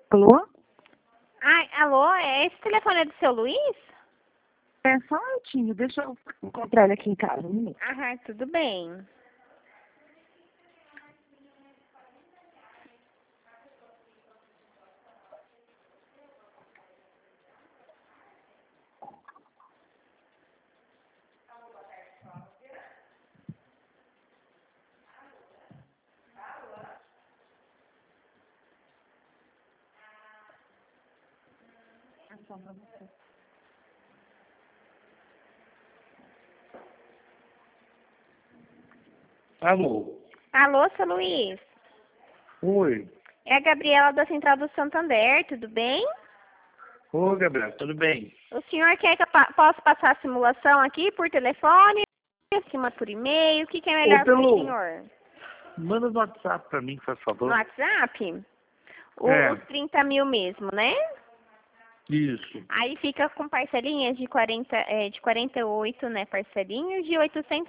Alô? Ai, alô, esse telefone é do seu Luiz? É só um minutinho, deixa eu encontrar ele aqui em casa. Um minuto. Aham, tudo bem. Alô? Alô, seu Luiz? Oi. É a Gabriela da Central do Santander, tudo bem? Oi, Gabriel, tudo bem? O senhor quer que eu possa passar a simulação aqui por telefone, acima por e-mail? O que é melhor para o senhor? Manda no WhatsApp pra mim, por No favor. WhatsApp? É. Os 30 mil mesmo, né? Isso. Aí fica com parcelinhas de 48, né? Parcelinhas de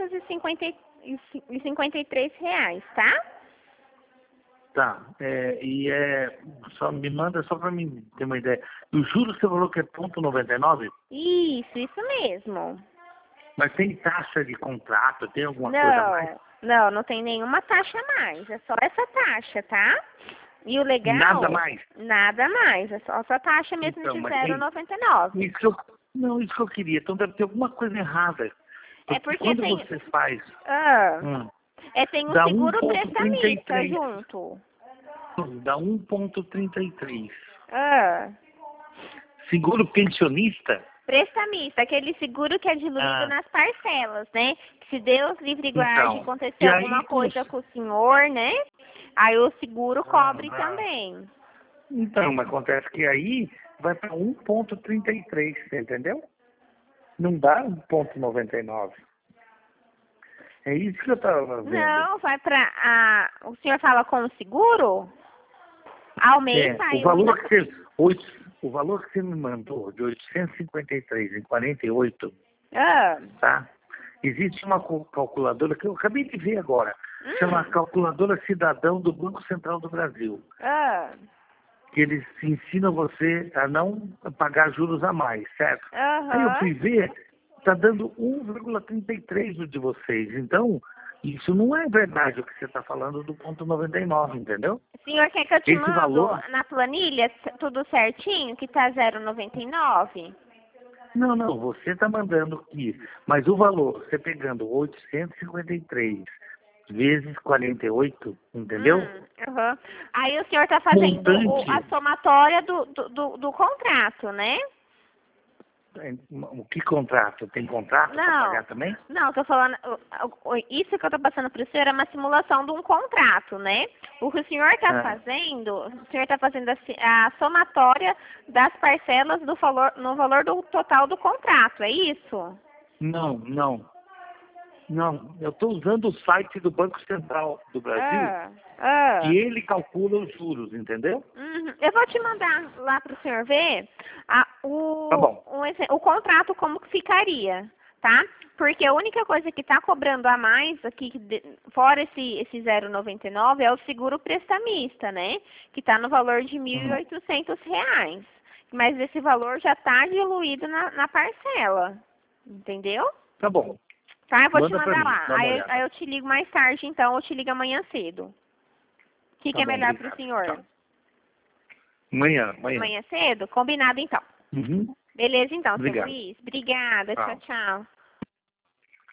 R$ 853 reais, tá? Tá. Só me manda só pra mim ter uma ideia. O juros você falou que é 0,99? Isso mesmo. Mas tem taxa de contrato, tem alguma coisa a mais? Não tem nenhuma taxa a mais. É só essa taxa, tá? E o legal... Nada mais? Nada mais. É só essa taxa mesmo Então, de mas 0,99. Isso que eu queria. Então deve ter alguma coisa errada. É porque quando tem... você faz... tem um dá seguro prestamista 1,33. junto. Dá 1,33. Ah. Seguro pensionista? Prestamista, aquele seguro que é diluído nas parcelas, né? Que se Deus livre e guarde Então, acontecer e alguma aí, coisa com o senhor, né? Aí o seguro cobre também. Então, mas acontece que aí vai para 1,33, você entendeu? Não dá 1,99. É isso que eu estava vendo. Não, vai pra... O senhor fala com o seguro? Ao mês sai... O valor que você me mandou de 853,48, tá? Existe uma calculadora que eu acabei de ver agora, chama Calculadora Cidadão do Banco Central do Brasil. Que eles ensinam você a não pagar juros a mais, certo? Aí eu fui ver, está dando 1,33 o de vocês. Então, isso não é verdade o que você está falando do 0,99, entendeu? O senhor quer que eu te mando valor... na planilha tudo certinho, que tá 0,99? Não, você está mandando aqui. Mas o valor, você pegando 853 vezes 48, entendeu? Aí o senhor está fazendo a somatória do contrato, né? O que contrato? Tem contrato para pagar também? Não, tô falando... Isso que eu tô passando para o senhor é uma simulação de um contrato, né? O que o senhor está fazendo... O senhor está fazendo a somatória das parcelas no valor do total do contrato, é isso? Não, eu estou usando o site do Banco Central do Brasil e ele calcula os juros, entendeu? Eu vou te mandar lá para o senhor ver Tá bom. o contrato como que ficaria, tá? Porque a única coisa que está cobrando a mais aqui, fora esse 0,99, é o seguro prestamista, né? Que está no valor de R$ 1.800. Mas esse valor já está diluído na parcela, entendeu? Tá bom. Tá, eu vou te Manda mandar lá. dá uma Aí olhada. eu te ligo mais tarde, então, eu te ligo amanhã cedo. O que é bom, melhor obrigado. para o senhor? Tchau. Amanhã. Amanhã cedo? Combinado, então. Beleza, então, seu Obrigado. Luiz. Obrigada. Tchau. Tchau, tchau.